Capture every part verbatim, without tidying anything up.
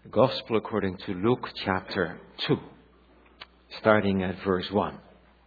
The Gospel according to Luke chapter two, starting at verse one.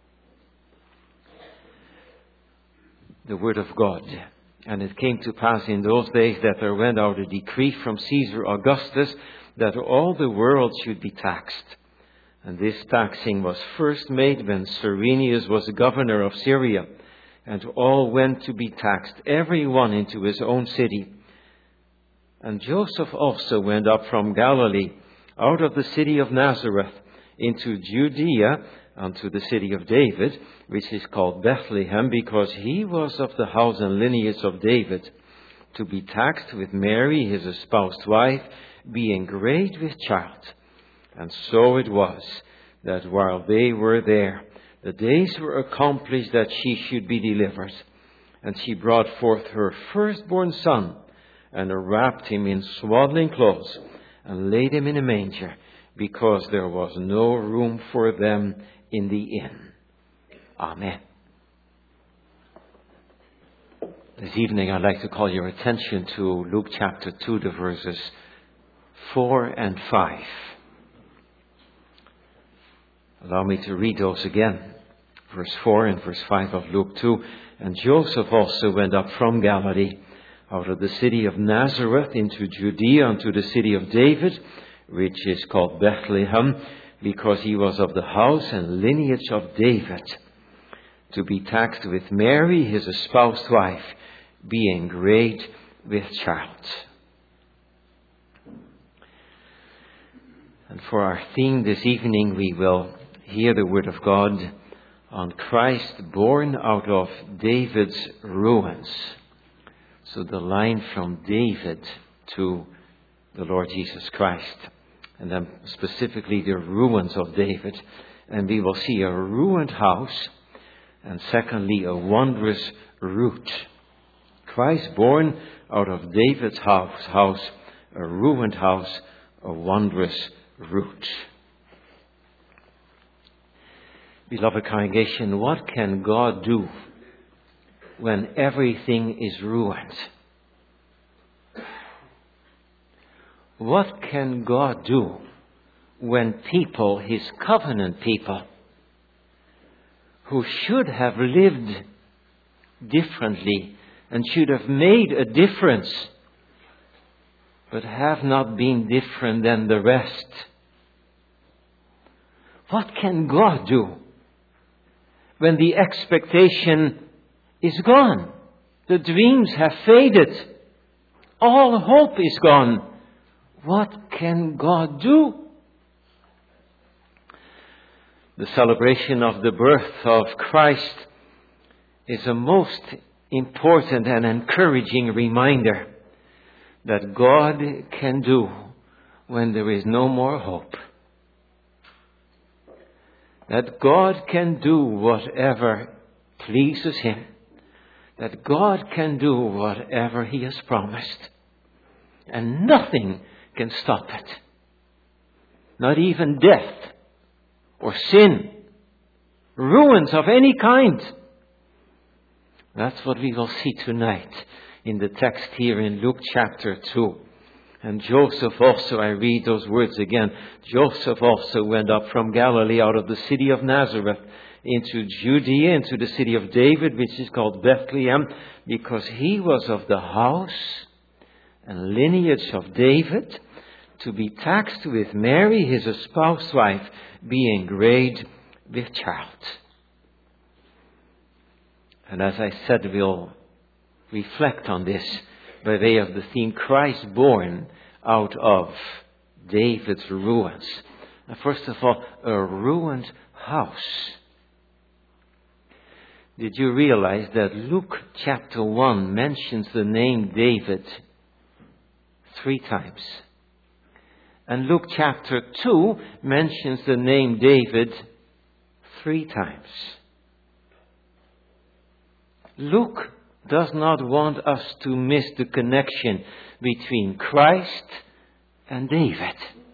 The Word of God. And it came to pass in those days that there went out a decree from Caesar Augustus that all the world should be taxed. And this taxing was first made when Cyrenius was governor of Syria. And all went to be taxed, every one into his own city. And Joseph also went up from Galilee, out of the city of Nazareth, into Judea, unto the city of David, which is called Bethlehem, because he was of the house and lineage of David, to be taxed with Mary, his espoused wife, being great with child. And so it was, that while they were there, the days were accomplished that she should be delivered. And she brought forth her firstborn son, and wrapped him in swaddling clothes, and laid him in a manger, because there was no room for them in the inn. Amen. This evening I'd like to call your attention to Luke chapter two, the verses four and five. Allow me to read those again. Verse four and verse five of Luke two. And Joseph also went up from Galilee, out of the city of Nazareth, into Judea, unto the city of David, which is called Bethlehem, because he was of the house and lineage of David, to be taxed with Mary, his espoused wife, being great with child. And for our theme this evening, we will hear the word of God on Christ born out of David's ruins. So the line from David to the Lord Jesus Christ. And then specifically the ruins of David. And we will see a ruined house. And secondly, a wondrous root. Christ born out of David's house, house, a ruined house, a wondrous root. Beloved congregation, what can God do when everything is ruined? What can God do when people, his covenant people, who should have lived differently and should have made a difference, but have not been different than the rest? What can God do when the expectation is gone? The dreams have faded. All hope is gone. What can God do? The celebration of the birth of Christ is a most important and encouraging reminder that God can do when there is no more hope. That God can do whatever pleases him. That God can do whatever he has promised. And nothing can stop it. Not even death or sin, ruins of any kind. That's what we will see tonight in the text here in Luke chapter two. And Joseph also, I read those words again, Joseph also went up from Galilee, out of the city of Nazareth, into Judea, into the city of David, which is called Bethlehem, because he was of the house and lineage of David, to be taxed with Mary, his espoused wife, being great with child. And as I said, we'll reflect on this by way of the theme, Christ born out of David's ruins. And first of all, a ruined house. Did you realize that Luke chapter one mentions the name David three times? And Luke chapter two mentions the name David three times. Luke does not want us to miss the connection between Christ and David.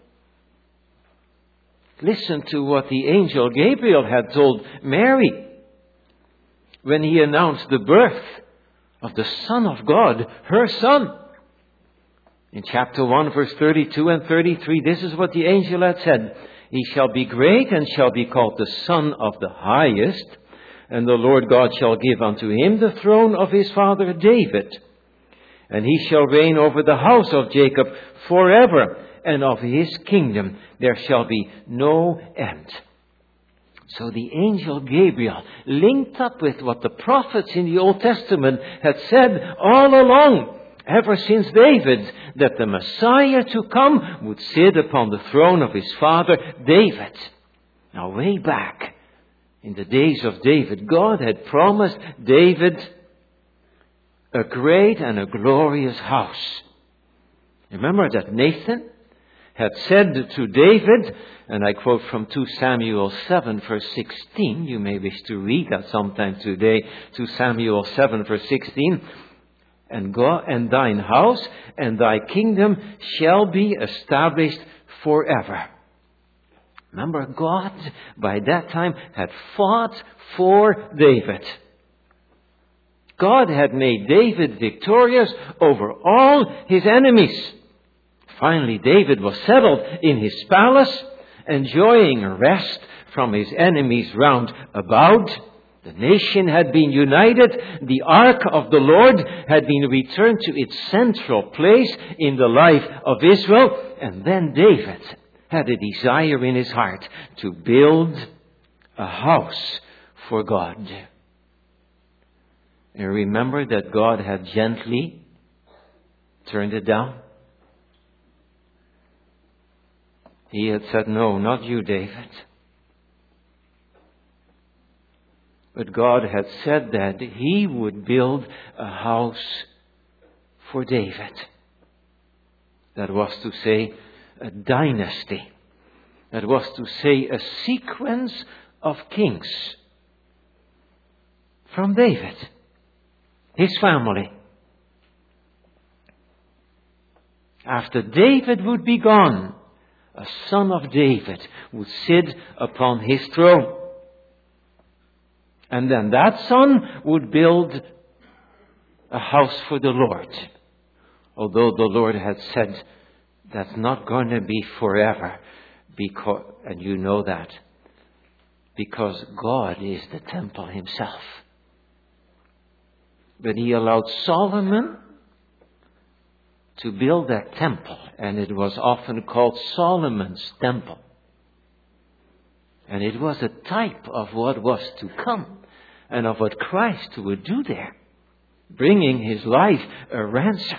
Listen to what the angel Gabriel had told Mary when he announced the birth of the Son of God, her Son. In chapter one, verse thirty-two and thirty-three, this is what the angel had said. He shall be great and shall be called the Son of the Highest, and the Lord God shall give unto him the throne of his father David. And he shall reign over the house of Jacob forever, and of his kingdom there shall be no end. So the angel Gabriel linked up with what the prophets in the Old Testament had said all along, ever since David, that the Messiah to come would sit upon the throne of his father David. Now, way back in the days of David, God had promised David a great and a glorious house. Remember that Nathan had said to David, and I quote from Second Samuel seven verse sixteen, you may wish to read that sometime today, Second Samuel seven verse sixteen, and God and thine house and thy kingdom shall be established forever. Remember, God by that time had fought for David. God had made David victorious over all his enemies. Finally, David was settled in his palace, enjoying rest from his enemies round about. The nation had been united. The ark of the Lord had been returned to its central place in the life of Israel. And then David had a desire in his heart to build a house for God. And remember that God had gently turned it down. He had said, no, not you, David. But God had said that he would build a house for David. That was to say, a dynasty. That was to say, a sequence of kings from David, his family. After David would be gone, a son of David would sit upon his throne. And then that son would build a house for the Lord. Although the Lord had said, that's not going to be forever. Because, and you know that. Because God is the temple himself. But he allowed Solomon to build that temple. And it was often called Solomon's temple. And it was a type of what was to come. And of what Christ would do there. Bringing his life a ransom.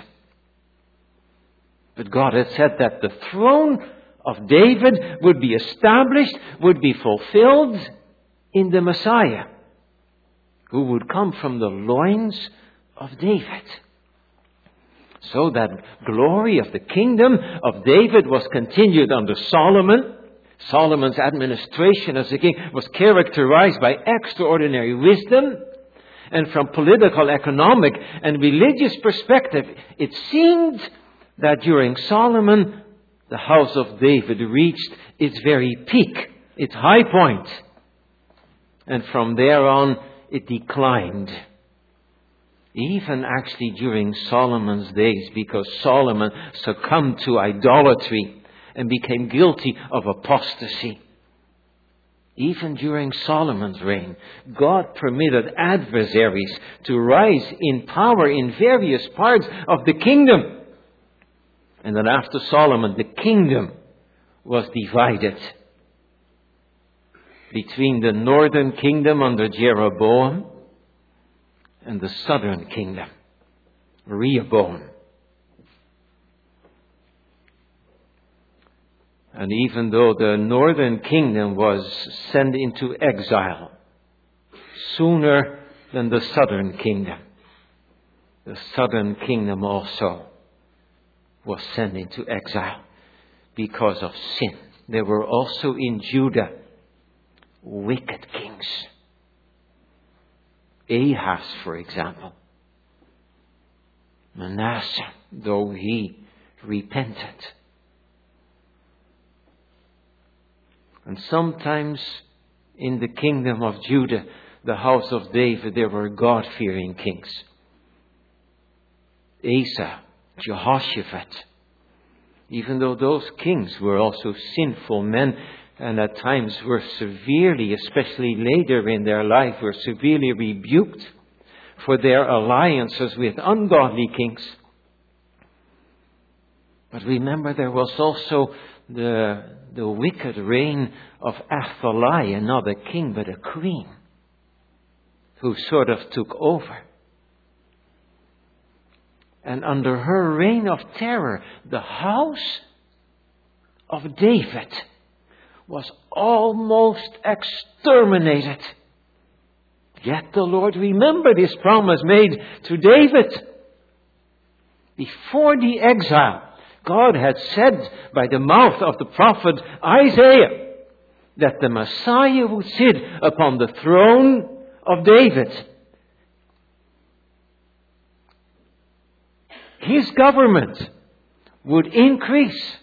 But God had said that the throne of David would be established, would be fulfilled in the Messiah. Who would come from the loins of David. So that glory of the kingdom of David was continued under Solomon. Solomon's administration as a king was characterized by extraordinary wisdom. And from political, economic, and religious perspective, it seemed that during Solomon, the house of David reached its very peak, its high point. And from there on, it declined. Even actually during Solomon's days, because Solomon succumbed to idolatry and became guilty of apostasy. Even during Solomon's reign, God permitted adversaries to rise in power in various parts of the kingdom. And then after Solomon, the kingdom was divided between the northern kingdom under Jeroboam and the southern kingdom, Rehoboam. And even though the northern kingdom was sent into exile sooner than the southern kingdom, the southern kingdom also was sent into exile because of sin. There were also in Judah wicked kings. Ahaz, for example. Manasseh, though he repented. And sometimes in the kingdom of Judah, the house of David, there were God-fearing kings. Asa, Jehoshaphat, even though those kings were also sinful men and at times were severely, especially later in their life, were severely rebuked for their alliances with ungodly kings. But remember, there was also the, the wicked reign of Athaliah, not a king but a queen, who sort of took over. And under her reign of terror, the house of David was almost exterminated. Yet the Lord remembered His promise made to David. Before the exile, God had said by the mouth of the prophet Isaiah that the Messiah would sit upon the throne of David. His government would increase,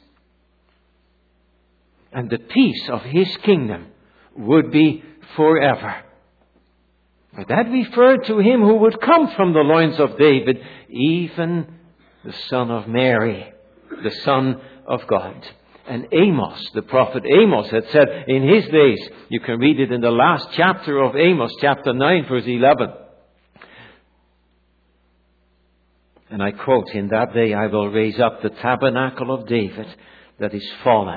and the peace of His kingdom would be forever. But that referred to Him who would come from the loins of David, even the Son of Mary, the Son of God. And Amos, the prophet Amos, had said in his days, you can read it in the last chapter of Amos, chapter nine, verse eleven. And I quote, "In that day I will raise up the tabernacle of David that is fallen.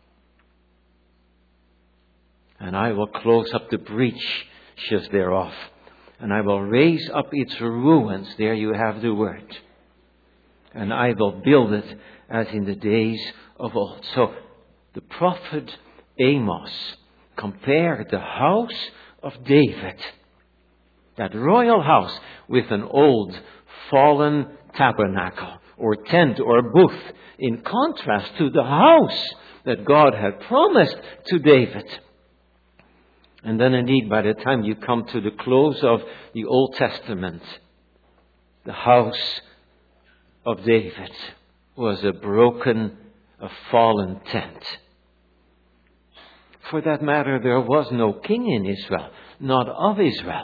And I will close up the breaches thereof. And I will raise up its ruins." There you have the word. "And I will build it as in the days of old." So the prophet Amos compared the house of David, that royal house, with an old fallen tabernacle or tent or booth, in contrast to the house that God had promised to David. And then indeed, by the time you come to the close of the Old Testament, the house of David was a broken, a fallen tent. For that matter, there was no king in Israel, not of Israel.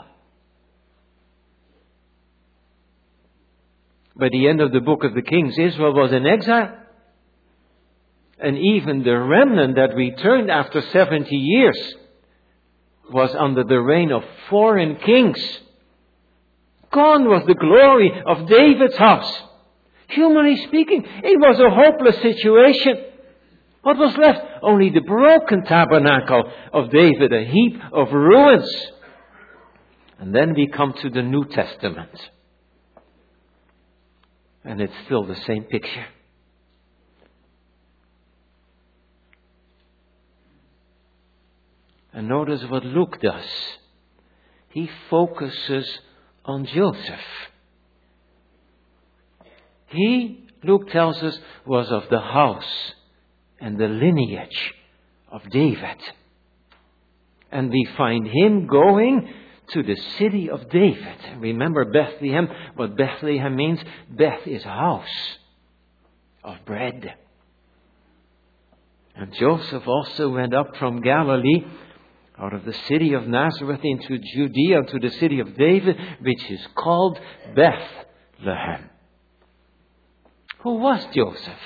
By the end of the book of the Kings, Israel was in exile. And even the remnant that returned after seventy years was under the reign of foreign kings. Gone was the glory of David's house. Humanly speaking, it was a hopeless situation. What was left? Only the broken tabernacle of David, a heap of ruins. And then we come to the New Testament. And it's still the same picture. And notice what Luke does. He focuses on Joseph. He, Luke tells us, was of the house and the lineage of David. And we find him going to the city of David. Remember Bethlehem, what Bethlehem means? Beth is house of bread. And Joseph also went up from Galilee, out of the city of Nazareth into Judea, to the city of David, which is called Bethlehem. Who was Joseph?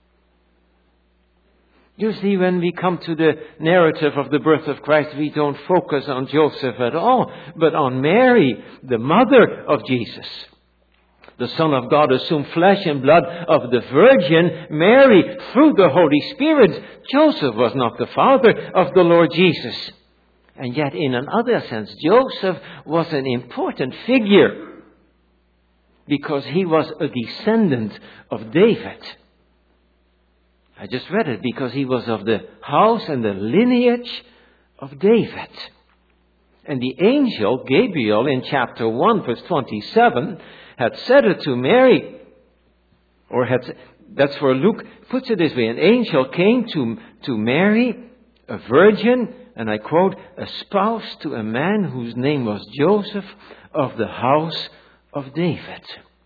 Usually when we come to the narrative of the birth of Christ, we don't focus on Joseph at all, but on Mary, the mother of Jesus. The Son of God assumed flesh and blood of the Virgin Mary through the Holy Spirit. Joseph was not the father of the Lord Jesus. And yet, in another sense, Joseph was an important figure because he was a descendant of David. I just read it because he was of the house and the lineage of David. And the angel Gabriel in chapter one, verse twenty-seven, had said it to Mary, or had, that's where Luke puts it this way: an angel came to, to Mary, a virgin, and I quote, espoused to a man whose name was Joseph, of the house of David.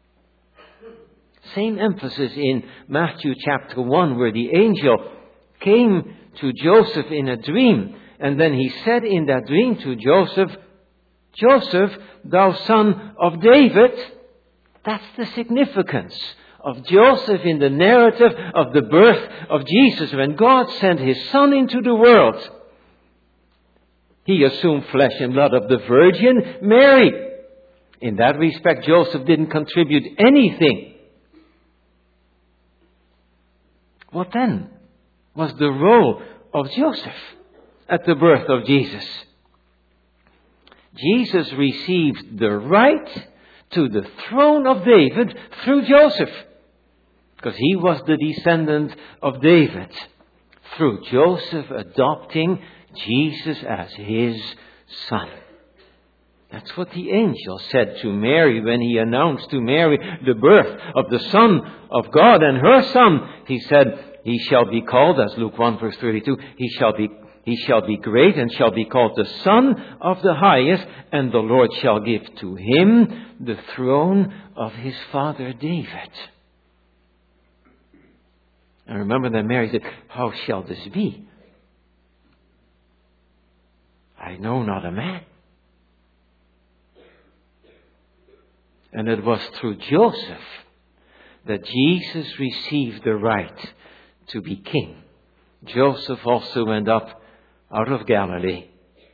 Same emphasis in Matthew chapter one, where the angel came to Joseph in a dream, and then he said in that dream to Joseph, Joseph, thou son of David. That's the significance of Joseph in the narrative of the birth of Jesus. When God sent His Son into the world, He assumed flesh and blood of the Virgin Mary. In that respect, Joseph didn't contribute anything. What then was the role of Joseph at the birth of Jesus? Jesus received the right to the throne of David through Joseph, because he was the descendant of David, through Joseph adopting Jesus as his son. That's what the angel said to Mary when he announced to Mary the birth of the Son of God and her Son. He said, he shall be called, as Luke one verse thirty-two, he shall be He shall be great and shall be called the Son of the Highest, and the Lord shall give to him the throne of his father David. And remember that Mary said, how shall this be? I know not a man. And it was through Joseph that Jesus received the right to be king. Joseph also went up out of Galilee,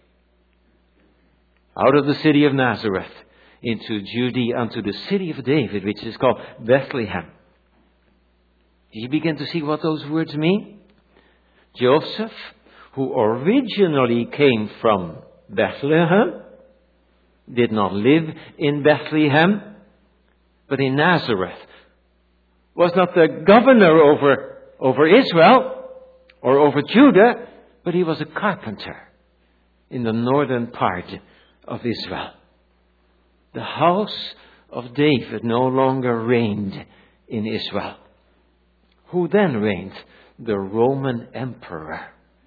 out of the city of Nazareth, into Judea, unto the city of David, which is called Bethlehem. Do you begin to see what those words mean? Joseph, who originally came from Bethlehem, did not live in Bethlehem, but in Nazareth, was not the governor over, over Israel or over Judah, but he was a carpenter in the northern part of Israel. The house of David no longer reigned in Israel. Who then reigned? The Roman emperor.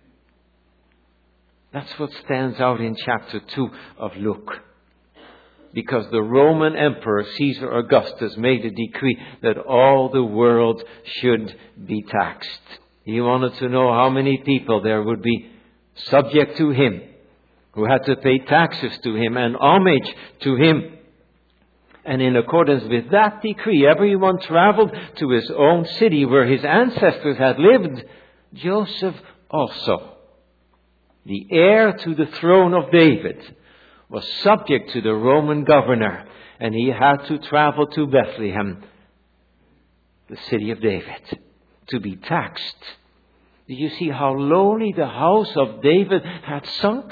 That's what stands out in chapter two of Luke. Because the Roman emperor, Caesar Augustus, made a decree that all the world should be taxed. He wanted to know how many people there would be subject to him, who had to pay taxes to him and homage to him. And in accordance with that decree, everyone traveled to his own city where his ancestors had lived. Joseph also, the heir to the throne of David, was subject to the Roman governor, and he had to travel to Bethlehem, the city of David, to be taxed. Do you see how lowly the house of David had sunk?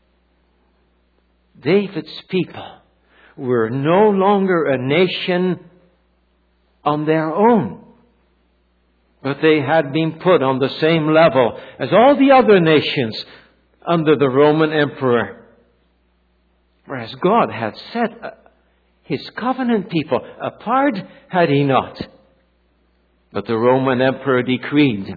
David's people were no longer a nation on their own, but they had been put on the same level as all the other nations under the Roman emperor. Whereas God had set his covenant people apart, had he not? But the Roman emperor decreed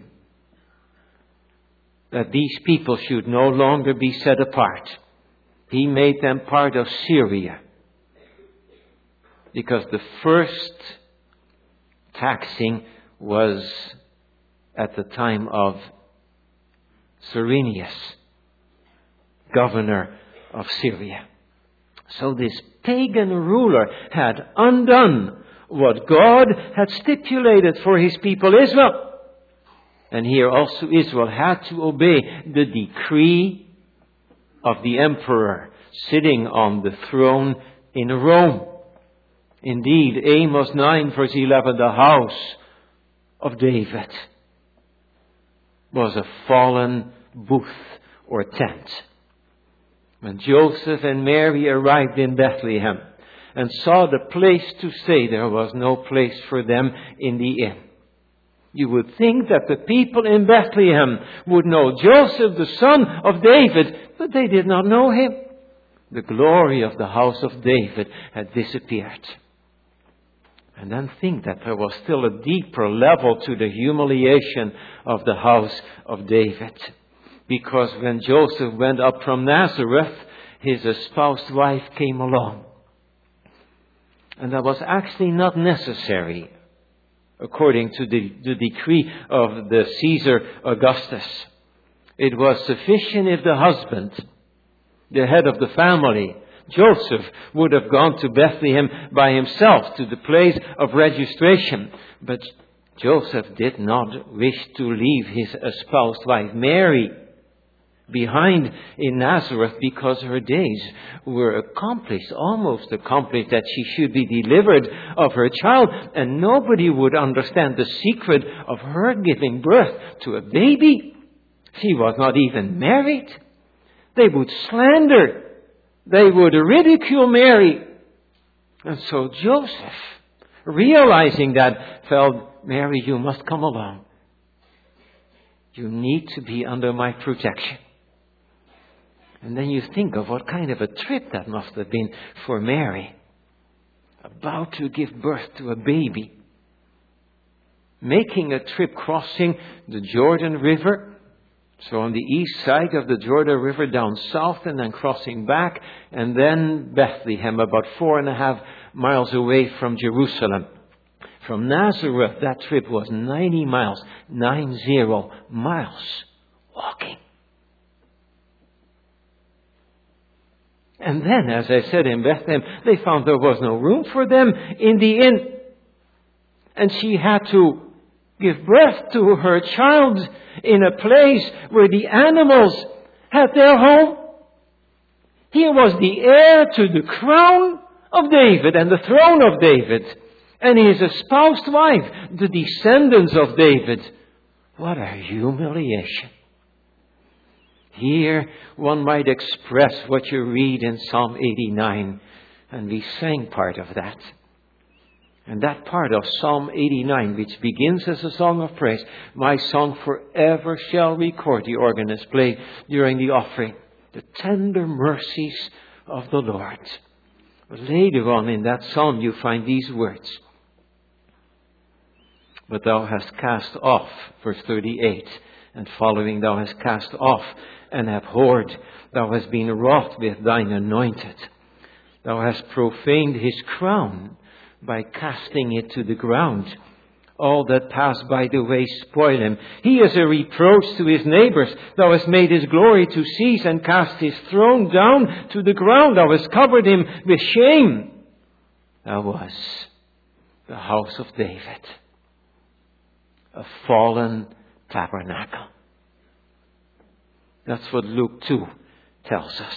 that these people should no longer be set apart. He made them part of Syria, because the first taxing was at the time of Cyrenius, governor of Syria. So this pagan ruler had undone what God had stipulated for his people Israel. And here also Israel had to obey the decree of the emperor sitting on the throne in Rome. Indeed, Amos nine verse eleven, the house of David was a fallen booth or tent. When Joseph and Mary arrived in Bethlehem and saw the place to stay, there was no place for them in the inn. You would think that the people in Bethlehem would know Joseph, the son of David, but they did not know him. The glory of the house of David had disappeared. And then think that there was still a deeper level to the humiliation of the house of David. Because when Joseph went up from Nazareth, his espoused wife came along. And that was actually not necessary, according to the, the decree of the Caesar Augustus. It was sufficient if the husband, the head of the family, Joseph would have gone to Bethlehem by himself to the place of registration. But Joseph did not wish to leave his espoused wife Mary behind in Nazareth, because her days were accomplished, almost accomplished, that she should be delivered of her child, and nobody would understand the secret of her giving birth to a baby. She was not even married. They would slander. They would ridicule Mary. And so Joseph, realizing that, felt, Mary, you must come along. You need to be under my protection. And then you think of what kind of a trip that must have been for Mary. About to give birth to a baby. Making a trip crossing the Jordan River. So on the east side of the Jordan River down south, and then crossing back. And then Bethlehem, about four and a half miles away from Jerusalem. From Nazareth, that trip was ninety miles. Nine zero miles. Walking. And then, as I said, in Bethlehem, they found there was no room for them in the inn. And she had to give birth to her child in a place where the animals had their home. He was the heir to the crown of David and the throne of David. And his espoused wife, the descendants of David. What a humiliation. Here one might express what you read in Psalm eighty-nine. And we sang part of that. And that part of Psalm eighty-nine, which begins as a song of praise, my song forever shall record, the organist played during the offering, the tender mercies of the Lord. But later on in that psalm you find these words. But thou hast cast off, verse thirty-eight, and following, thou hast cast off and abhorred, thou hast been wroth with thine anointed. Thou hast profaned his crown by casting it to the ground. All that pass by the way spoil him. He is a reproach to his neighbors. Thou hast made his glory to cease and cast his throne down to the ground. Thou hast covered him with shame. Thou was the house of David, a fallen tabernacle. That's what Luke two tells us.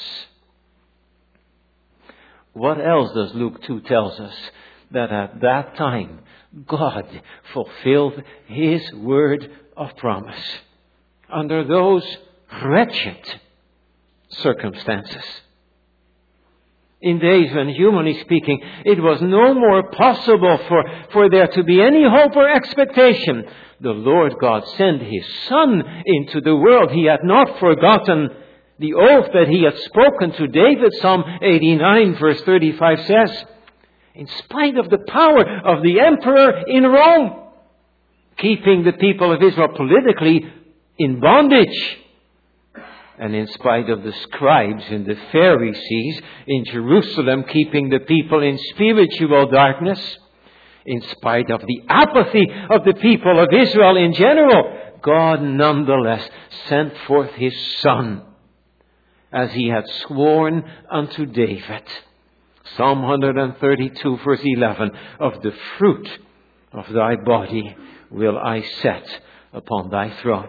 What else does Luke two tell us? That at that time, God fulfilled His word of promise under those wretched circumstances. In days when, humanly speaking, it was no more possible for, for there to be any hope or expectation, the Lord God sent His Son into the world. He had not forgotten the oath that He had spoken to David. Psalm eighty-nine verse thirty-five says, in spite of the power of the emperor in Rome, keeping the people of Israel politically in bondage, and in spite of the scribes and the Pharisees in Jerusalem, keeping the people in spiritual darkness, in spite of the apathy of the people of Israel in general, God nonetheless sent forth His Son, as He had sworn unto David. Psalm one thirty-two verse eleven, of the fruit of thy body will I set upon thy throne.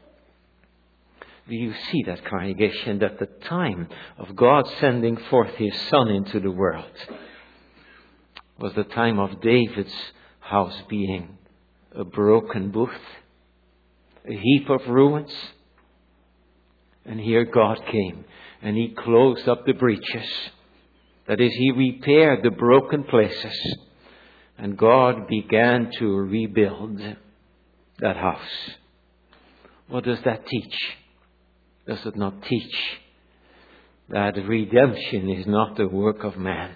Do you see that, congregation, that the time of God sending forth His Son into the world was the time of David's house being a broken booth, a heap of ruins? And here God came and He closed up the breaches. That is, He repaired the broken places. And God began to rebuild that house. What does that teach? Does it not teach that redemption is not the work of man,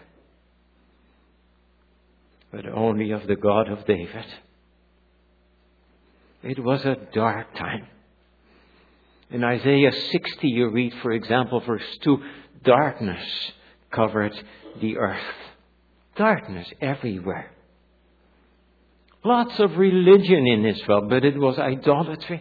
but only of the God of David? It was a dark time. In Isaiah sixty you read, for example, verse two, darkness covered the earth. Darkness everywhere. Lots of religion in Israel, but it was idolatry.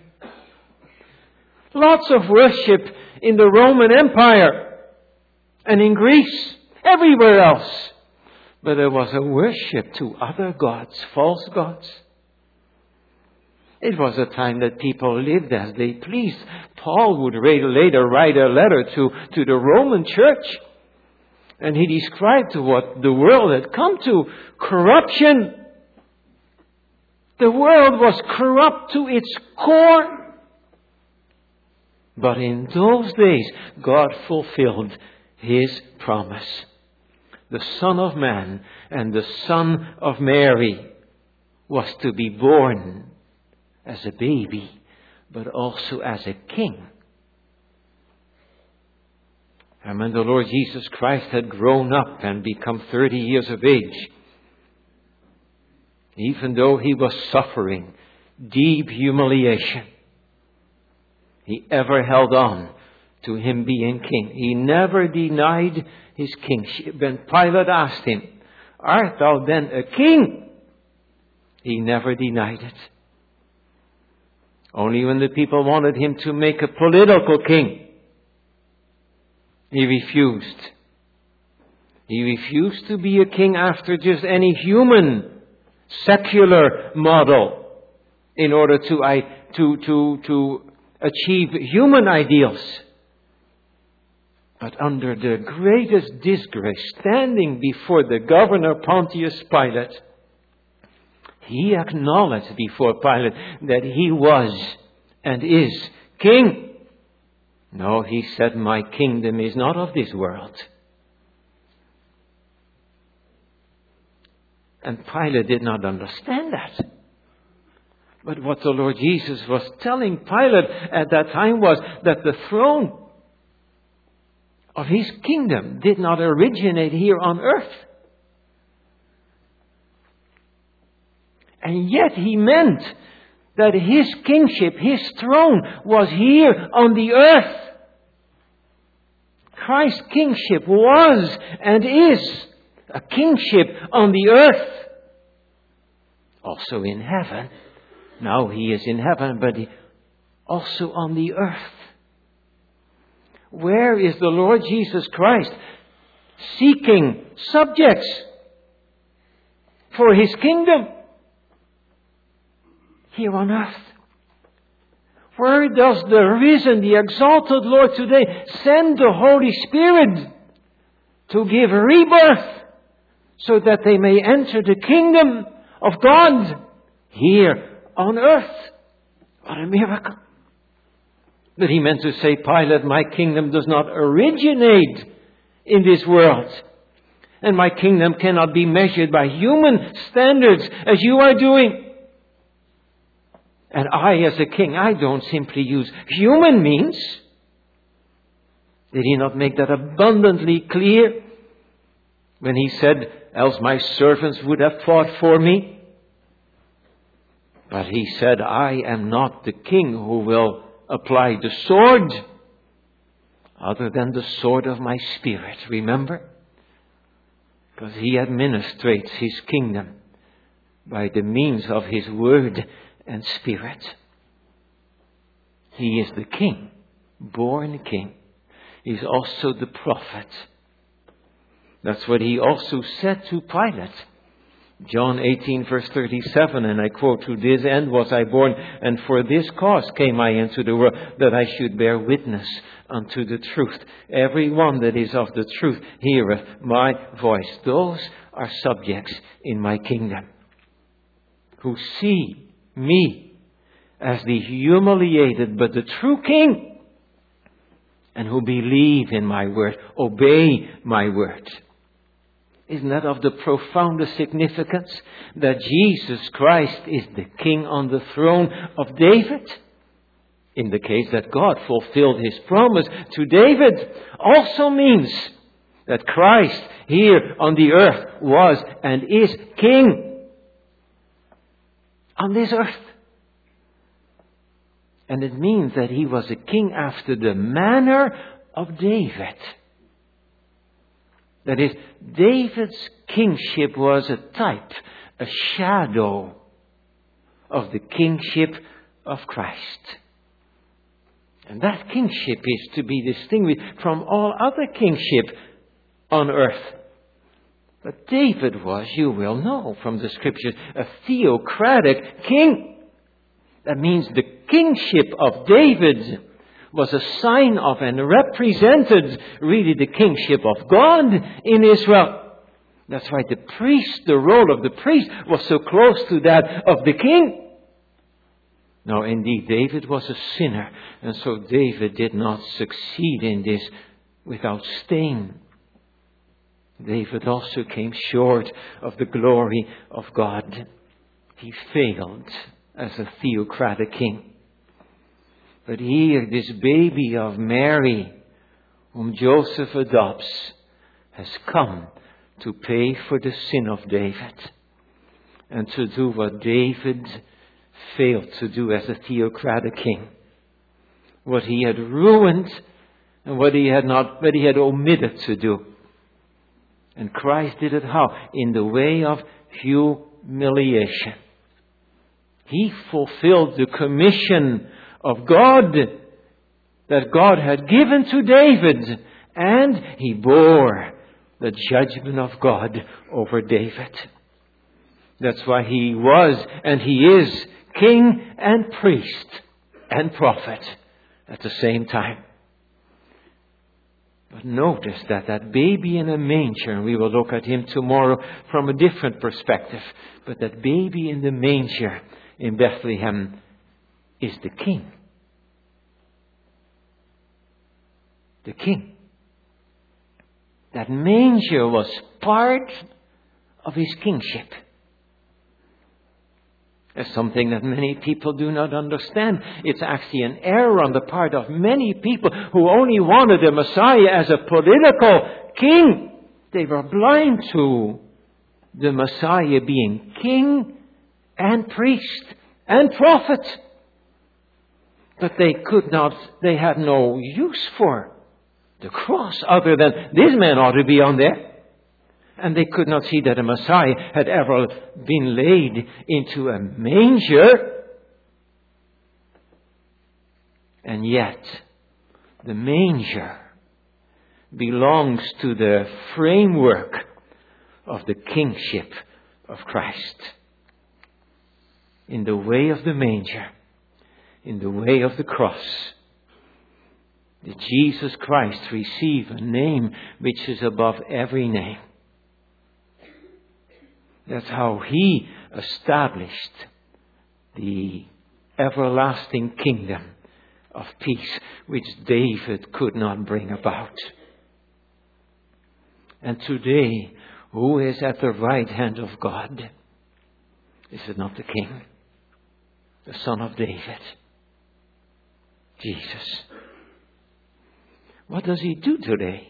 Lots of worship in the Roman Empire and in Greece. everywhere else. But there was a worship to other gods, false gods. It was a time that people lived as they pleased. Paul would later write a letter to, to the Roman church. And he described to what the world had come to, corruption. The world was corrupt to its core. But in those days, God fulfilled His promise. The Son of Man and the Son of Mary was to be born as a baby, but also as a king. And when the Lord Jesus Christ had grown up and become thirty years of age, even though He was suffering deep humiliation, He ever held on to Him being king. He never denied His kingship. When Pilate asked Him, "Art thou then a king?" He never denied it. Only when the people wanted Him to make a political king, He refused. He refused to be a king after just any human, secular model in order to, I, to, to, to achieve human ideals. But under the greatest disgrace, standing before the governor Pontius Pilate, He acknowledged before Pilate that He was and is king. No, He said, "My kingdom is not of this world." And Pilate did not understand that. But what the Lord Jesus was telling Pilate at that time was that the throne of His kingdom did not originate here on earth. And yet He meant that His kingship, His throne, was here on the earth. Christ's kingship was and is a kingship on the earth. Also in heaven. Now He is in heaven, but also on the earth. Where is the Lord Jesus Christ seeking subjects for His kingdom? Here on earth. Where does the risen, the exalted Lord today send the Holy Spirit to give rebirth so that they may enter the kingdom of God here on earth? What a miracle. But He meant to say, "Pilate, my kingdom does not originate in this world. And my kingdom cannot be measured by human standards as you are doing. And I, as a king, I don't simply use human means." Did He not make that abundantly clear when He said, "Else my servants would have fought for me"? But He said, "I am not the king who will apply the sword other than the sword of my Spirit." Remember? Because He administrates His kingdom by the means of His word and Spirit. He is the king, born king. He's also the prophet. That's what He also said to Pilate. John eighteen verse thirty-seven, and I quote, "To this end was I born, and for this cause came I into the world, that I should bear witness unto the truth. Every one that is of the truth heareth my voice." Those are subjects in my kingdom, who see me as the humiliated but the true king, and who believe in my word, obey my word. Isn't that of the profoundest significance that Jesus Christ is the king on the throne of David? In the case that God fulfilled His promise to David, also means that Christ here on the earth was and is king on this earth. And it means that He was a king after the manner of David. That is, David's kingship was a type, a shadow of the kingship of Christ. And that kingship is to be distinguished from all other kingship on earth. But David was, you will know from the Scriptures, a theocratic king. That means the kingship of David was a sign of and represented really the kingship of God in Israel. That's why the priest, the role of the priest was so close to that of the king. Now, indeed, David was a sinner, and so David did not succeed in this without stain. David also came short of the glory of God. He failed as a theocratic king. But here, this baby of Mary, whom Joseph adopts, has come to pay for the sin of David and to do what David failed to do as a theocratic king. What he had ruined and what he had not, what he had omitted to do. And Christ did it how? In the way of humiliation. He fulfilled the commission of God that God had given to David, and he bore the judgment of God over David. That's why he was and he is king and priest and prophet at the same time. But notice that that baby in a manger, and we will look at him tomorrow from a different perspective, but that baby in the manger in Bethlehem is the king. The king. That manger was part of his kingship. It's something that many people do not understand. It's actually an error on the part of many people who only wanted the Messiah as a political king. They were blind to the Messiah being king and priest and prophet. But they could not, they had no use for the cross other than this man ought to be on there. And they could not see that a Messiah had ever been laid into a manger. And yet, the manger belongs to the framework of the kingship of Christ. In the way of the manger, in the way of the cross, did Jesus Christ receive a name which is above every name. That's how he established the everlasting kingdom of peace which David could not bring about. And today, who is at the right hand of God? Is it not the King? The Son of David? Jesus. What does he do today?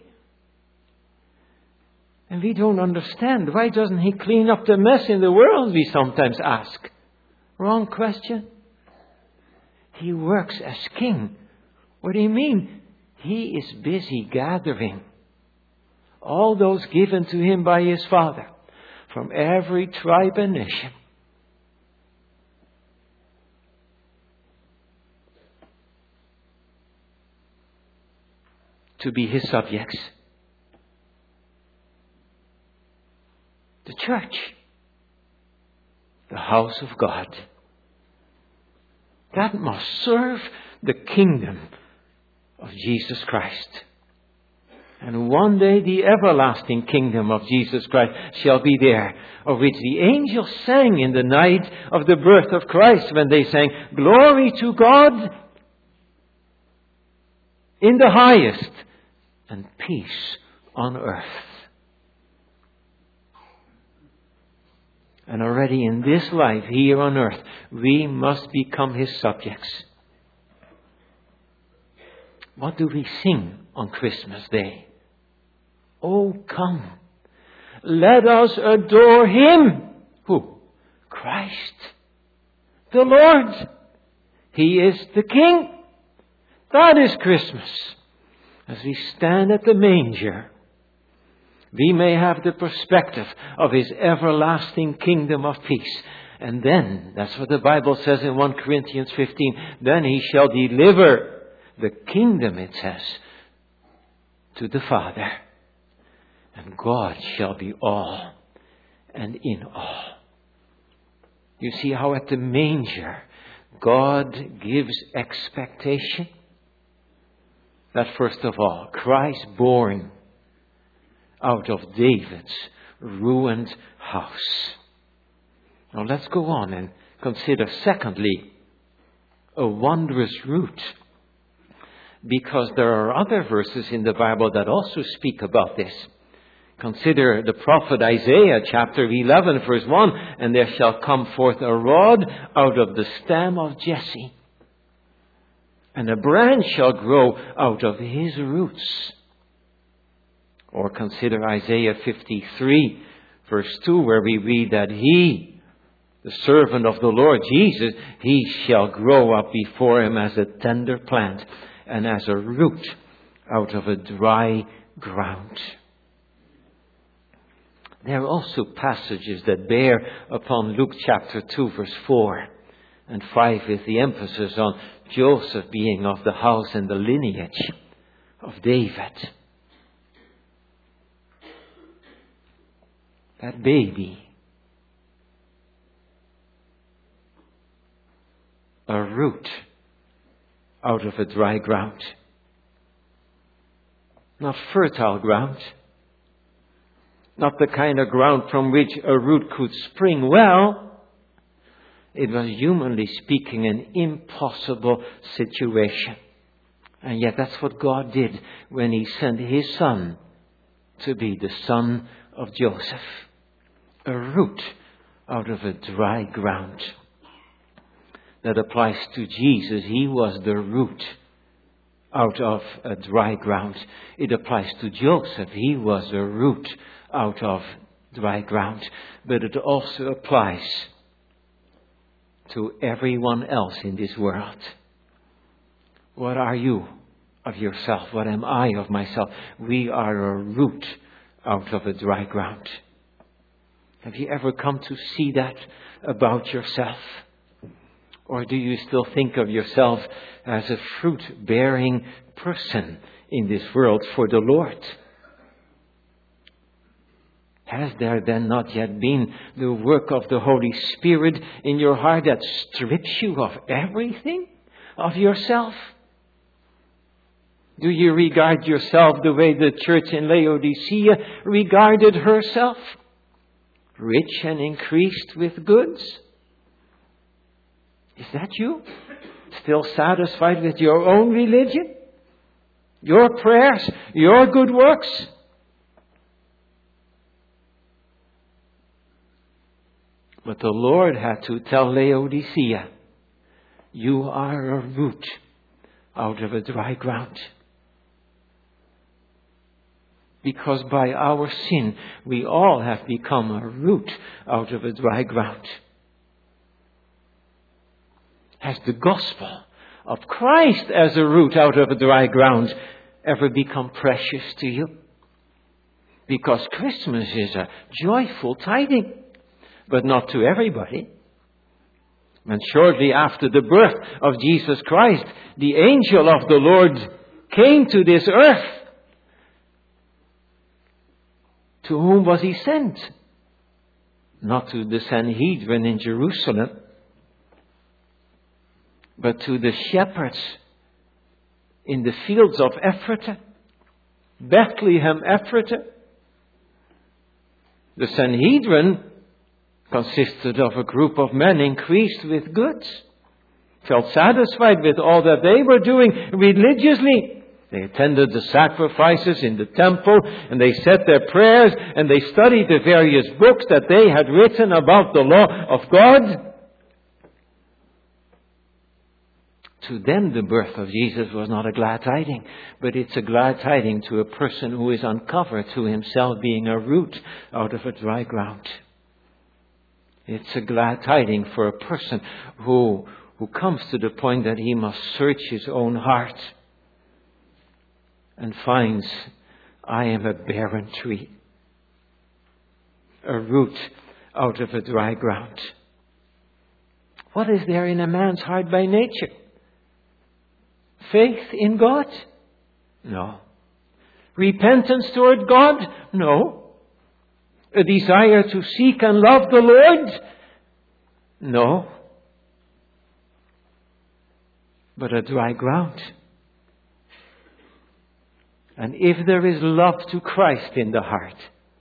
And we don't understand. Why doesn't he clean up the mess in the world, we sometimes ask. Wrong question. He works as king. What do you mean? He is busy gathering all those given to him by his Father from every tribe and nation. To be his subjects. The church. The house of God. That must serve the kingdom of Jesus Christ. And one day the everlasting kingdom of Jesus Christ shall be there, of which the angels sang in the night of the birth of Christ when they sang, "Glory to God in the highest, and peace on earth." And already in this life here on earth, we must become his subjects. What do we sing on Christmas Day? Oh, come, let us adore him. Who? Christ, the Lord. He is the King. That is Christmas. As we stand at the manger, we may have the perspective of his everlasting kingdom of peace. And then, that's what the Bible says in First Corinthians fifteen, then he shall deliver the kingdom, it says, to the Father. and God shall be all and in all. You see how at the manger God gives expectation? That first of all, Christ born out of David's ruined house. Now let's go on and consider secondly, a wondrous root. Because there are other verses in the Bible that also speak about this. Consider the prophet Isaiah chapter eleven verse one, and there shall come forth a rod out of the stem of Jesse, and a branch shall grow out of his roots. Or consider Isaiah fifty-three verse two, where we read that he, the servant of the Lord Jesus, he shall grow up before him as a tender plant and as a root out of a dry ground. There are also passages that bear upon Luke chapter two verse four and five, with the emphasis on Joseph being of the house and the lineage of David. That baby, a root out of a dry ground. Not fertile ground. Not the kind of ground from which a root could spring well. It was, humanly speaking, an impossible situation. And yet that's what God did when He sent His Son to be the son of Joseph. A root out of a dry ground. That applies to Jesus. He was the root out of a dry ground. It applies to Joseph. He was a root out of dry ground. But it also applies to everyone else in this world. What are you of yourself? What am I of myself? We are a root out of a dry ground. Have you ever come to see that about yourself? Or do you still think of yourself as a fruit-bearing person in this world for the Lord? Has there then not yet been the work of the Holy Spirit in your heart that strips you of everything of yourself? Do you regard yourself the way the church in Laodicea regarded herself? Rich and increased with goods? Is that you? Still satisfied with your own religion? Your prayers? Your good works? But the Lord had to tell Laodicea, you are a root out of a dry ground. Because by our sin, we all have become a root out of a dry ground. Has the gospel of Christ as a root out of a dry ground ever become precious to you? Because Christmas is a joyful tiding, but not to everybody. And shortly after the birth of Jesus Christ, the angel of the Lord came to this earth. To whom was he sent? Not to the Sanhedrin in Jerusalem, but to the shepherds in the fields of Ephratah, Bethlehem Ephratah. The Sanhedrin consisted of a group of men increased with goods, felt satisfied with all that they were doing religiously. They attended the sacrifices in the temple, and they said their prayers, and they studied the various books that they had written about the law of God. To them, the birth of Jesus was not a glad tiding, but it's a glad tiding to a person who is uncovered to himself being a root out of a dry ground. It's a glad tiding for a person who, who comes to the point that he must search his own heart and finds, I am a barren tree, a root out of a dry ground. What is there in a man's heart by nature? Faith in God? No. Repentance toward God? No. A desire to seek and love the Lord? No. But a dry ground. And if there is love to Christ in the heart,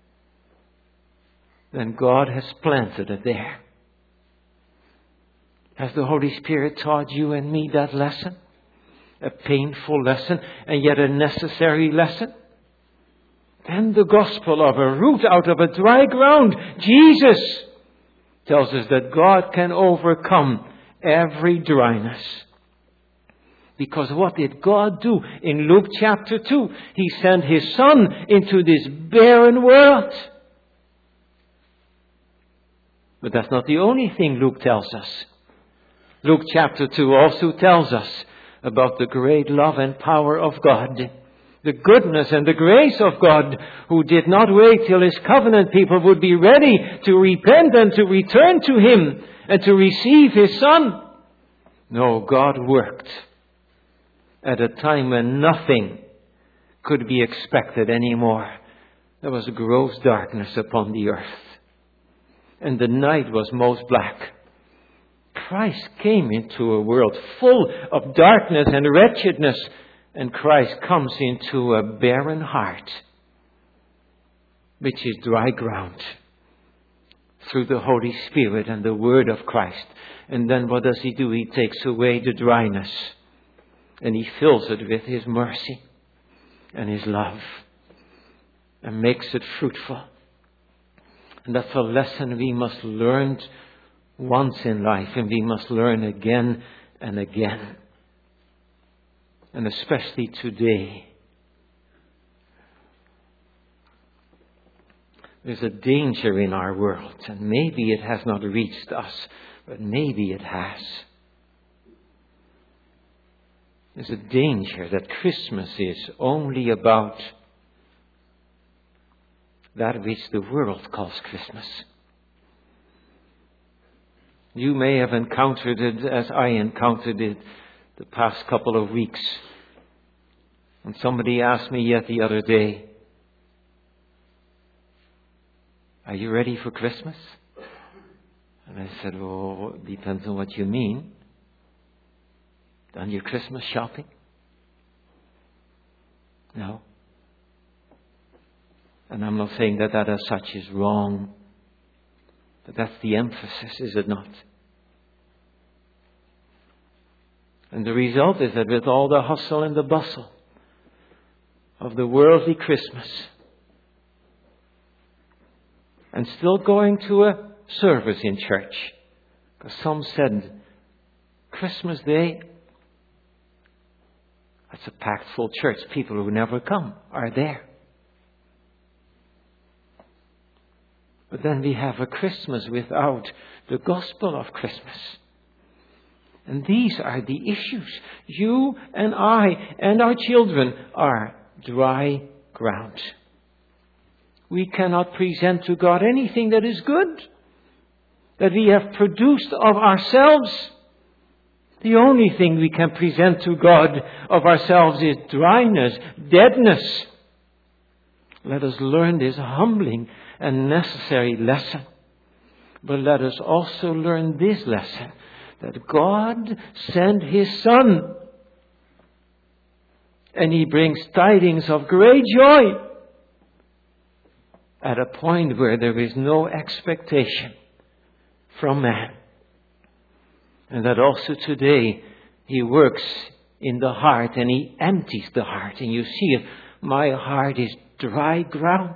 then God has planted it there. Has the Holy Spirit taught you and me that lesson? A painful lesson, and yet a necessary lesson? Then the gospel of a root out of a dry ground. Jesus tells us that God can overcome every dryness. Because what did God do? In Luke chapter two, He sent His Son into this barren world. But that's not the only thing Luke tells us. Luke chapter two also tells us about the great love and power of God. The goodness and the grace of God, who did not wait till His covenant people would be ready to repent and to return to Him and to receive His Son. No, God worked at a time when nothing could be expected anymore. There was gross darkness upon the earth, and the night was most black. Christ came into a world full of darkness and wretchedness, and Christ comes into a barren heart, which is dry ground, through the Holy Spirit and the Word of Christ. And then what does He do? He takes away the dryness, and He fills it with His mercy and His love, and makes it fruitful. And that's a lesson we must learn once in life, and we must learn again and again. And especially today. There's a danger in our world, and maybe it has not reached us, but maybe it has. There's a danger that Christmas is only about that which the world calls Christmas. You may have encountered it as I encountered it the past couple of weeks. And somebody asked me yet the other day, "Are you ready for Christmas?" And I said, "Oh, it depends on what you mean. Done your Christmas shopping?" No. And I'm not saying that that as such is wrong. But that's the emphasis, is it not? And the result is that with all the hustle and the bustle of the worldly Christmas, and still going to a service in church, because some said, Christmas Day, that's a packed full church. People who never come are there. But then we have a Christmas without the gospel of Christmas. And these are the issues. You and I and our children are dry ground. We cannot present to God anything that is good, that we have produced of ourselves. The only thing we can present to God of ourselves is dryness, deadness. Let us learn this humbling and necessary lesson. But let us also learn this lesson, that God sent His Son. And He brings tidings of great joy at a point where there is no expectation from man. And that also today He works in the heart and He empties the heart. And you see it, my heart is dry ground.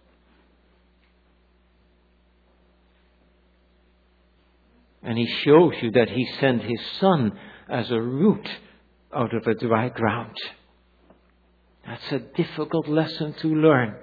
And He shows you that He sent His Son as a root out of a dry ground. That's a difficult lesson to learn.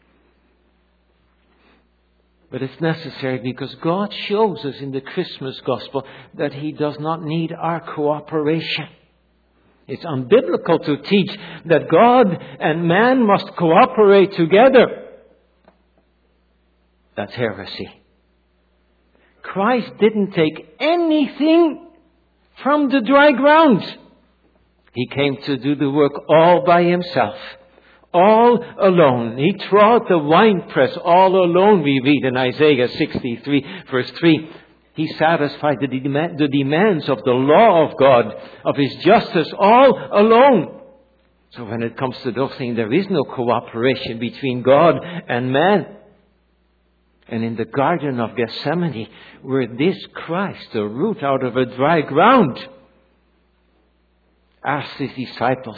But it's necessary because God shows us in the Christmas gospel that He does not need our cooperation. It's unbiblical to teach that God and man must cooperate together. That's heresy. Christ didn't take anything from the dry ground. He came to do the work all by Himself. all alone. He trod the winepress all alone, we read in Isaiah sixty-three, verse three. He satisfied the, dem- the demands of the law of God, of His justice, all alone. So when it comes to those things, there is no cooperation between God and man. And in the Garden of Gethsemane, where this Christ, a root out of a dry ground, asked His disciples,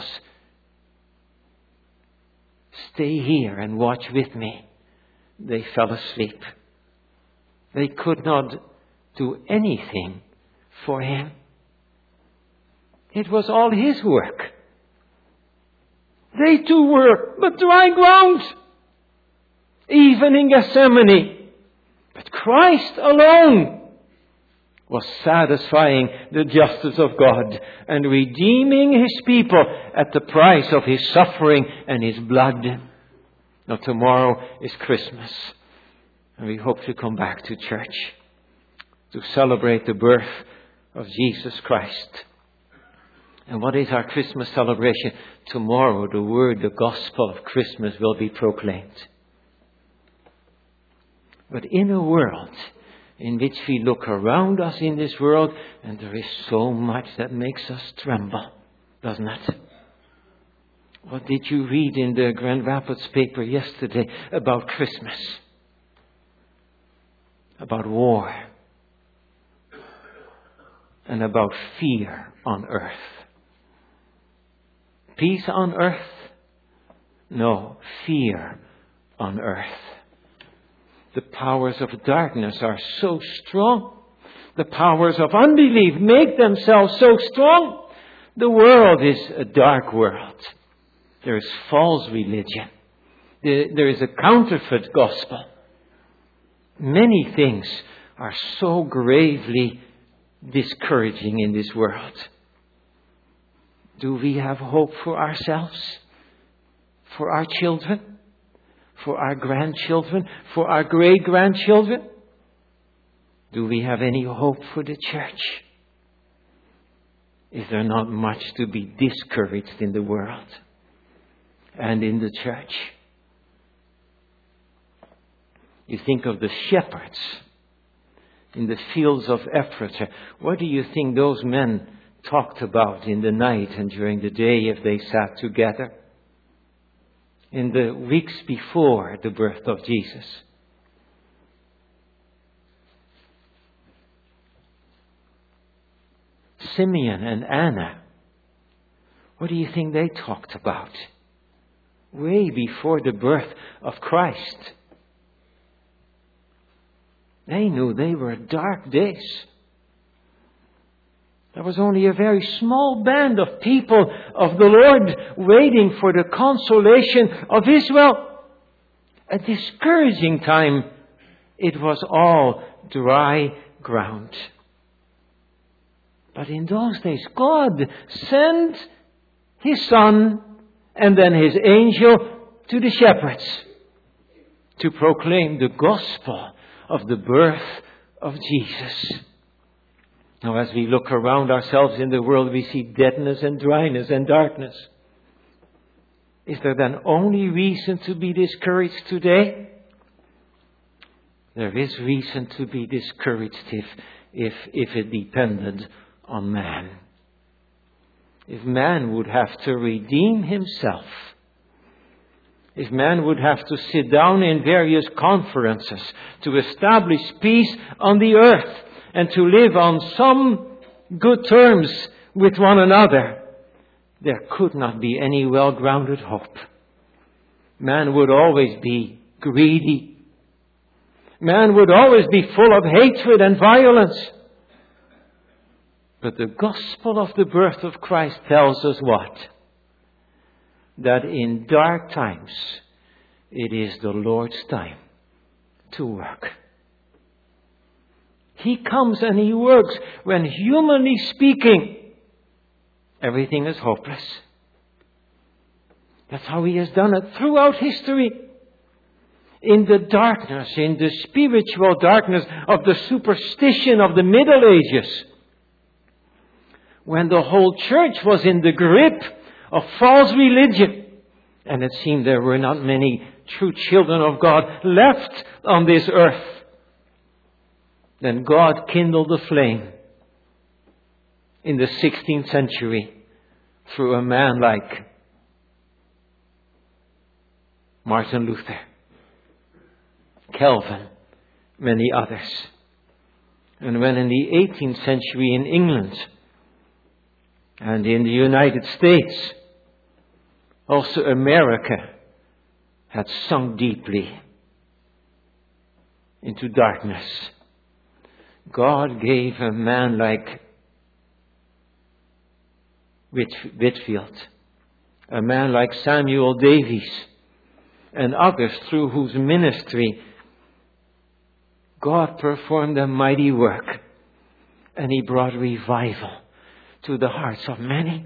"Stay here and watch with me," they fell asleep. They could not do anything for Him. It was all His work. They too were but dry ground, even in Gethsemane. But Christ alone was satisfying the justice of God and redeeming His people at the price of His suffering and His blood. Now tomorrow is Christmas, and we hope to come back to church to celebrate the birth of Jesus Christ. And what is our Christmas celebration? Tomorrow the word, the gospel of Christmas will be proclaimed. But in a world in which we look around us in this world, and there is so much that makes us tremble, doesn't it? What did you read in the Grand Rapids paper yesterday about Christmas? About war. And about fear on earth. Peace on earth? No, fear on earth. The powers of darkness are so strong. The powers of unbelief make themselves so strong. The world is a dark world. There is false religion. There is a counterfeit gospel. Many things are so gravely discouraging in this world. Do we have hope for ourselves? For our children? For our grandchildren? For our great-grandchildren? Do we have any hope for the church? Is there not much to be discouraged in the world and in the church? You think of the shepherds in the fields of Ephrathah. What do you think those men talked about in the night and during the day if they sat together? In the weeks before the birth of Jesus. Simeon and Anna, what do you think they talked about? Way before the birth of Christ. They knew they were dark days. There was only a very small band of people of the Lord waiting for the consolation of Israel. A discouraging time. It was all dry ground. But in those days, God sent His Son and then His angel to the shepherds to proclaim the gospel of the birth of Jesus. Now, as we look around ourselves in the world, we see deadness and dryness and darkness. Is there then only reason to be discouraged today? There is reason to be discouraged if, if, if it depended on man. If man would have to redeem himself, if man would have to sit down in various conferences to establish peace on the earth and to live on some good terms with one another, there could not be any well-grounded hope. Man would always be greedy. Man would always be full of hatred and violence. But the gospel of the birth of Christ tells us what? That in dark times, it is the Lord's time to work. He comes and He works when, humanly speaking, everything is hopeless. That's how He has done it throughout history. In the darkness, in the spiritual darkness of the superstition of the Middle Ages, when the whole church was in the grip of false religion and it seemed there were not many true children of God left on this earth. Then God kindled a flame in the sixteenth century through a man like Martin Luther, Calvin, many others. And when in the eighteenth century in England and in the United States, also America had sunk deeply into darkness, God gave a man like Whitfield, a man like Samuel Davies, and others through whose ministry God performed a mighty work, and He brought revival to the hearts of many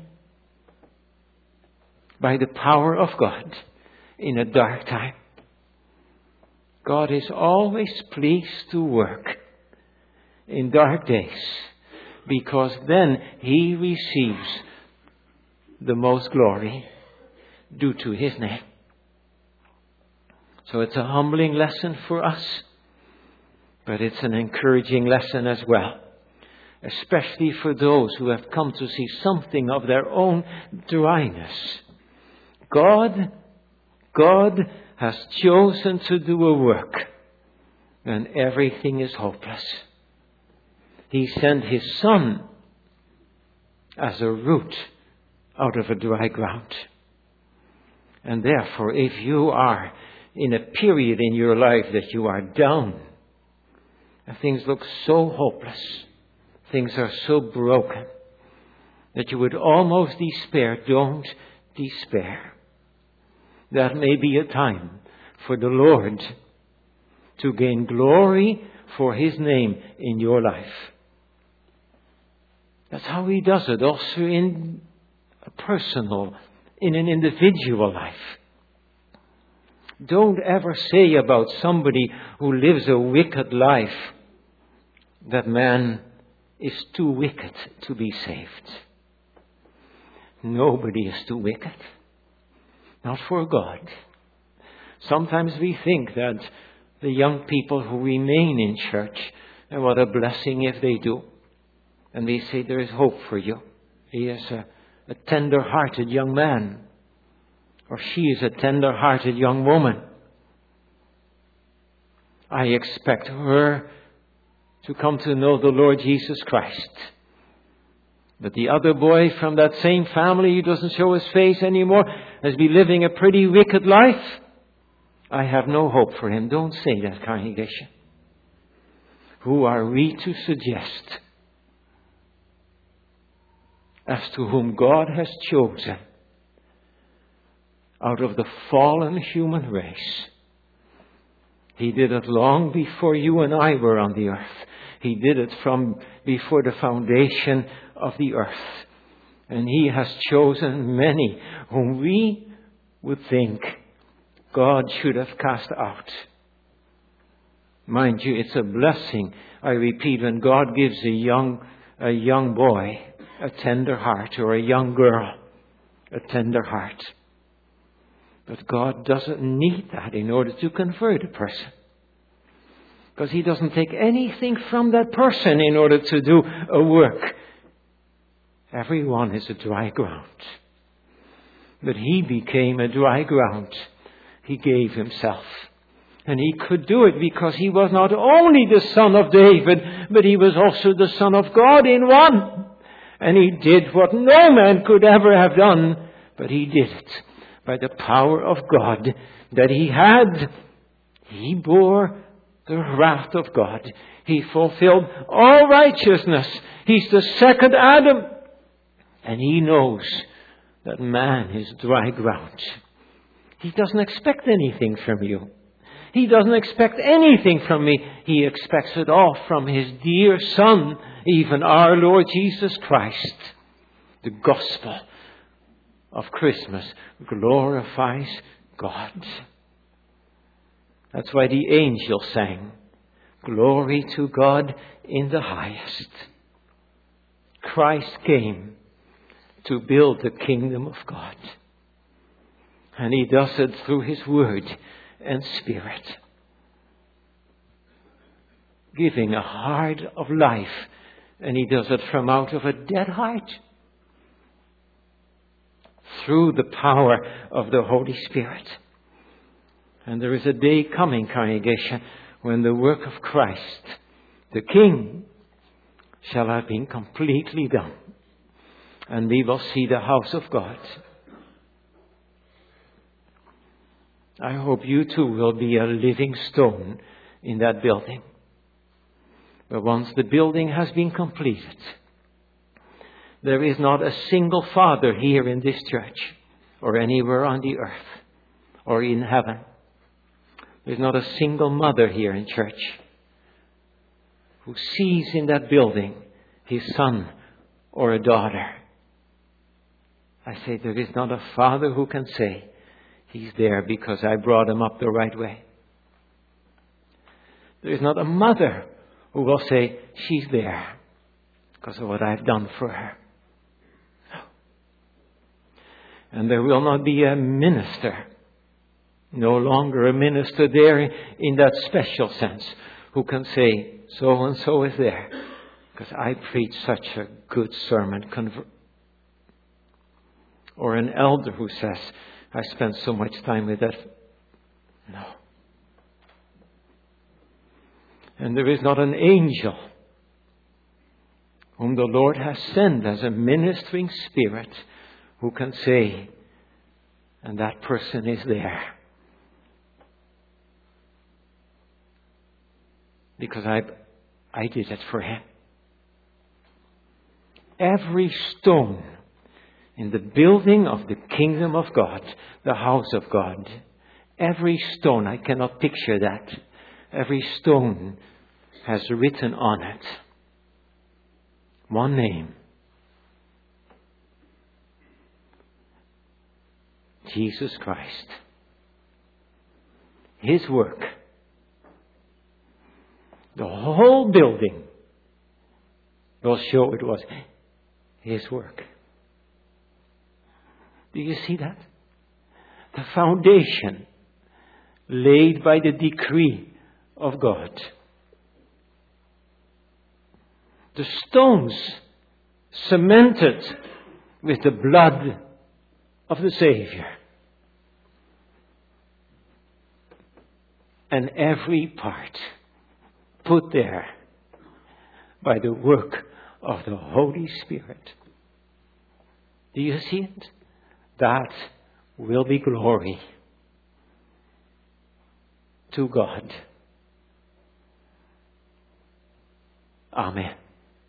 by the power of God in a dark time. God is always pleased to work in dark days, because then He receives the most glory due to His name. So it's a humbling lesson for us, but it's an encouraging lesson as well, especially for those who have come to see something of their own dryness. God, God has chosen to do a work when everything is hopeless. He sent His Son as a root out of a dry ground. And therefore, if you are in a period in your life that you are down, and things look so hopeless, things are so broken, that you would almost despair, don't despair. That may be a time for the Lord to gain glory for His name in your life. That's how He does it, also in a personal, in an individual life. Don't ever say about somebody who lives a wicked life, that man is too wicked to be saved. Nobody is too wicked. Not for God. Sometimes we think that the young people who remain in church, and what a blessing if they do. And we say there is hope for you. He is a, a tender-hearted young man. Or she is a tender-hearted young woman. I expect her to come to know the Lord Jesus Christ. But the other boy from that same family who doesn't show his face anymore has been living a pretty wicked life. I have no hope for him. Don't say that, congregation. Who are we to suggest as to whom God has chosen out of the fallen human race? He did it long before you and I were on the earth. He did it from before the foundation of the earth. And He has chosen many whom we would think God should have cast out. Mind you, it's a blessing, I repeat, when God gives a young, a young boy a tender heart, or a young girl a tender heart. But God doesn't need that in order to convert a person. Because He doesn't take anything from that person in order to do a work. Everyone is a dry ground. But He became a dry ground. He gave Himself. And He could do it because He was not only the Son of David, but He was also the Son of God in one. And He did what no man could ever have done, but He did it by the power of God that He had. He bore the wrath of God. He fulfilled all righteousness. He's the second Adam. And He knows that man is dry ground. He doesn't expect anything from you. He doesn't expect anything from me. He expects it all from His dear Son, even our Lord Jesus Christ. The gospel of Christmas glorifies God. That's why the angel sang, "Glory to God in the highest." Christ came to build the kingdom of God. And He does it through His Word and Spirit. Giving a heart of life. And He does it from out of a dead heart. Through the power of the Holy Spirit. And there is a day coming, congregation, when the work of Christ, the King, shall have been completely done. And we will see the house of God. I hope you too will be a living stone in that building. But once the building has been completed, there is not a single father here in this church or anywhere on the earth or in heaven. There's not a single mother here in church who sees in that building his son or a daughter. I say there is not a father who can say, he's there because I brought him up the right way. There is not a mother who will say, she's there because of what I've done for her. And there will not be a minister, no longer a minister there in that special sense, who can say, so and so is there because I preached such a good sermon. Conver- or an elder who says, I spent so much time with that. No. And there is not an angel whom the Lord has sent as a ministering spirit who can say, and that person is there. Because I, I did it for him. Every stone in the building of the kingdom of God, the house of God, every stone, I cannot picture that. Every stone has written on it one name. Jesus Christ. His work. The whole building will show it was His work. Do you see that? The foundation laid by the decree of God. The stones cemented with the blood of the Savior. And every part put there by the work of the Holy Spirit. Do you see it? That will be glory to God. Amen.